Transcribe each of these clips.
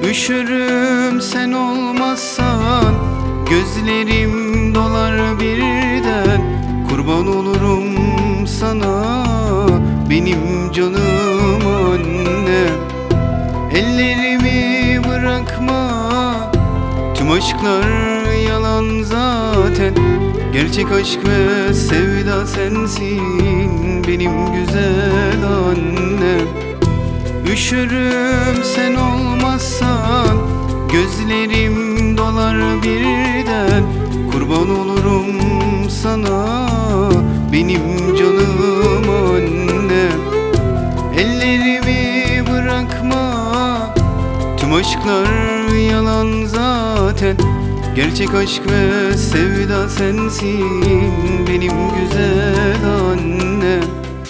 Üşürüm sen olmazsan, gözlerim dolar birden. Kurban olurum sana benim canım annem. Ellerimi bırakma, tüm aşklar yalan zaten. Gerçek aşk ve sevda sensin benim güzel annem. Üşürüm sen olmazsan, gözlerim dolar birden. Kurban olurum sana benim canım annem. Ellerimi bırakma, tüm aşklar yalan zaten. Gerçek aşk ve sevda sensin benim güzel annem.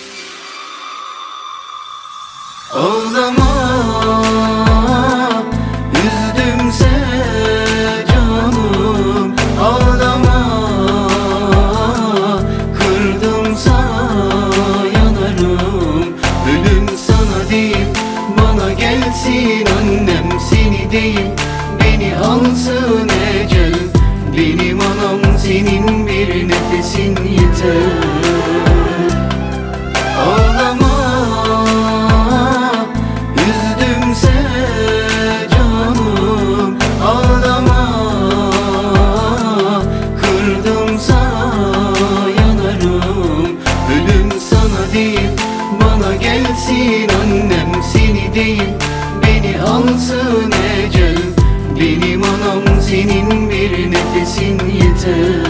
Ağlama, üzdümse canım. Ağlama, kırdımsa yanarım. Ölüm sana değil, bana gelsin annem. Seni değil, beni alsın ecel. Benim anam senin bir nefesin yeter. Ağlama, üzdümse canım. Ağlama, kırdımsa yanarım. Ölüm sana değil, bana gelsin annem. Seni değil, beni alsın ecel. Benim anam senin bir nefesin yeter.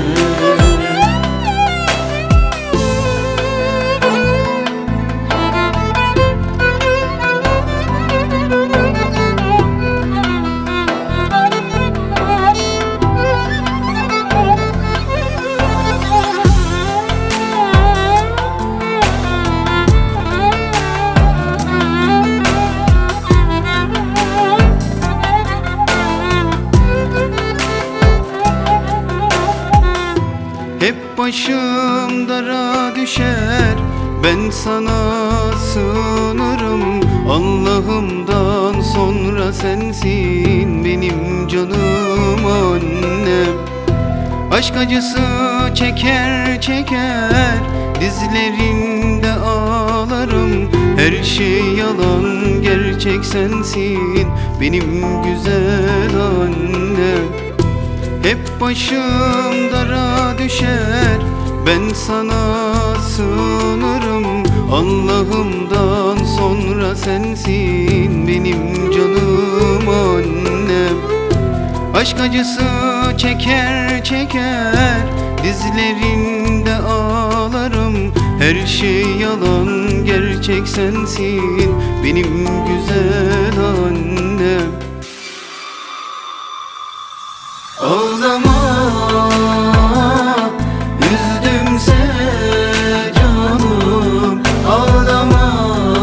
Hep başım dara düşer, ben sana sığınırım. Allah'ımdan sonra sensin benim canım annem. Aşk acısı çeker çeker, dizlerinde ağlarım. Her şey yalan, gerçek sensin benim güzel annem. Hep başım dara düşer, ben sana sığınırım. Allah'ımdan sonra sensin benim canım annem. Aşk acısı çeker çeker, dizlerinde ağlarım. Her şey yalan, gerçek sensin benim güzel annem. Ağlama, üzdümse canım. Ağlama,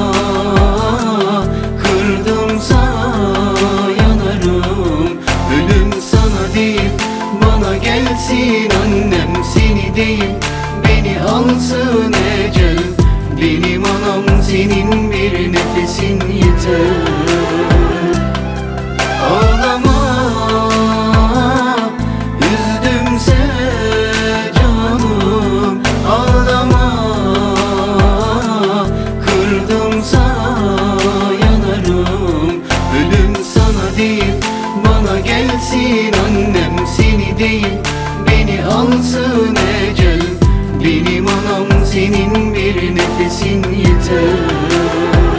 kırdımsa yanarım. Ölüm sana değil, bana gelsin annem. Seni değil, beni alsın ecel. Benim anam senin bir nefesin yeter. Ağlama, üzdümse canım. Ağlama, kırdımsa yanarım. Ölüm sana değil, bana gelsin annem. Seni değil, beni alsın ecel. Benim anam senin bir nefesin yeter.